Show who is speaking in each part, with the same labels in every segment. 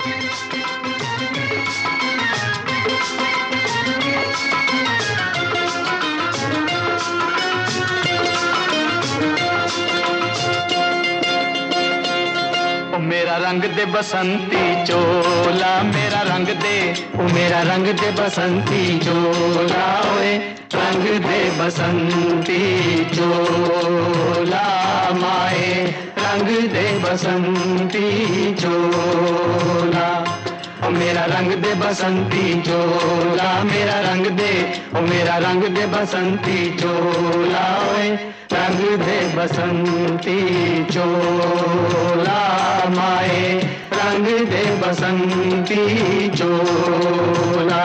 Speaker 1: मेरा रंग दे बसंती चोला, मेरा रंग दे, ओ मेरा रंग दे बसंती चोला, ओए रंग दे बसंती चोला माए, रंग दे बसंती चोला। ओ मेरा रंग दे बसंती चोला, मेरा रंग दे, ओ मेरा रंग दे बसंती चोला, ओए रंग दे बसंती चोला माए, रंग दे बसंती चोला।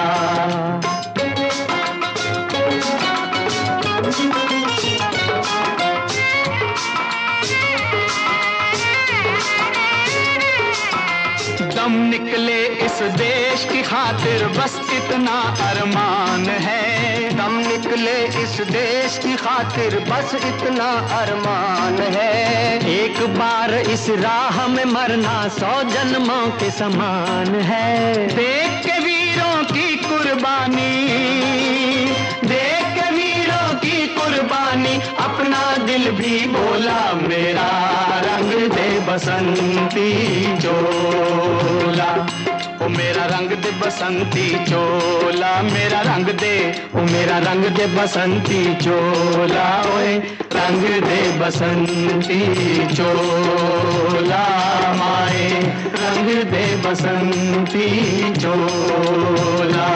Speaker 1: दम निकले इस देश की खातिर बस इतना अरमान है, दम निकले इस देश की खातिर बस इतना अरमान है। एक बार इस राह में मरना 100 जन्मों के समान है। देख के वीरों की कुर्बानी, देख के वीरों की कुर्बानी, अपना दिल भी बोला मेरा रंग दे बसंती चोला। ओ मेरा रंग दे बसंती चोला, मेरा रंग दे, ओ मेरा रंग दे बसंती चोला, ओए रंग दे बसंती चोला माए, रंग दे बसंती चोला।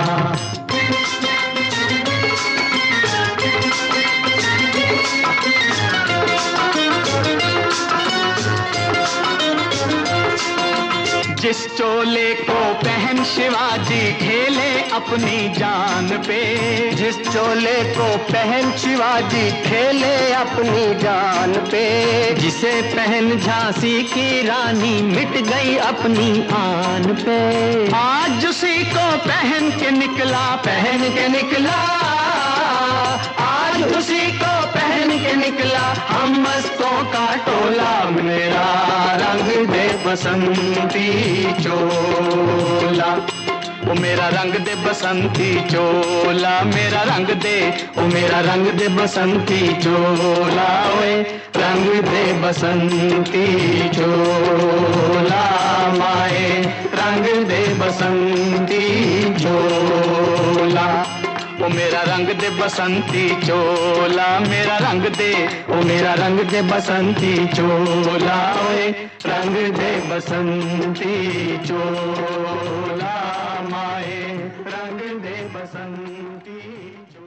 Speaker 1: जिस चोले को पहन शिवाजी खेले अपनी जान पे, जिस चोले को पहन शिवाजी खेले अपनी जान पे, जिसे पहन झांसी की रानी मिट गई अपनी आन पे। आज उसी को पहन के निकला, पहन के निकला, आज उसी को पहन के निकला हम मस्तों का टोला। मेरा रंग दे बसंती चोला, ओ मेरा रंग दे बसंती चोला, मेरा रंग दे, ओ मेरा रंग दे बसंती चोला, ओए रंग दे बसंती चोला माए, रंग दे बसंती चोला। ओ मेरा रंग दे बसंती चोला, मेरा रंग दे, ओ मेरा रंग दे बसंती चोला, ओए रंग दे बसंती चोला माए, रंग दे बसंती चोला।